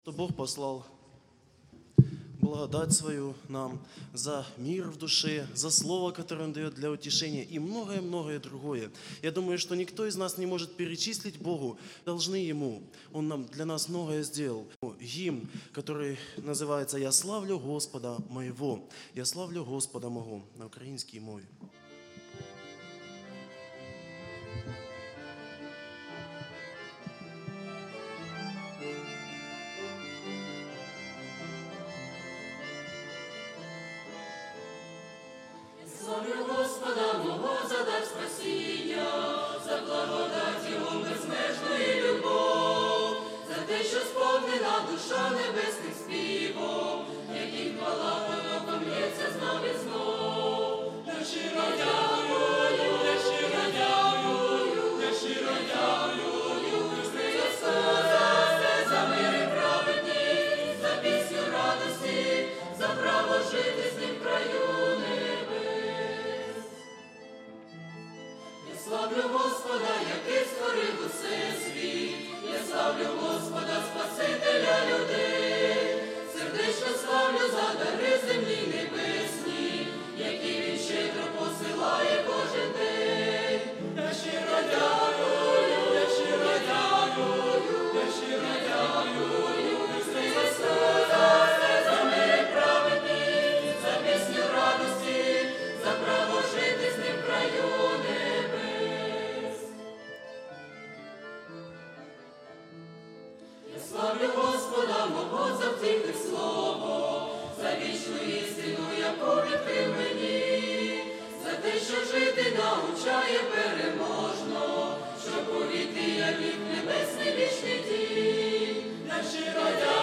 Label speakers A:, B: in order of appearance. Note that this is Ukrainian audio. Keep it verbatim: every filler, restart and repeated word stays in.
A: Что Бог послал благодать свою нам за мир в душе, за слово, которое Он дает для утешения и многое-многое другое. Я думаю, что никто из нас не может перечислить Богу, должны Ему. Он нам, для нас многое сделал. Гимн, который называется «Я славлю Господа моего». «Я славлю Господа моего» на украинской мове.
B: Славлю Господа мого за дар спасіння, за благодать Його безмежної любов, за те, що сповнена душа небесним співом, який хвала потоком лється знов і знов. Я щиро дякую, я щиро дякую, я щиро дякую, Христу за, за мир і праведність, за пісню радості, за право жити з ним в краю. Славлю Господа, який створив усе світ, я славлю Господа, Спасителя людей, сердечно славлю за дари землі небесні, які Він щедро посилає кожен день. Я щиро дякую, я щиро дякую, я щиро дякую, Христу за мир і праведність, за пісню радості, за право жити з ним в краю. Славлю Господа мого за втихе слово, за вічну істину, яку відкрив мені, за те, що жити научає переможно, щоб увійти, як і в небесний вічний дім. Я щиро дякую.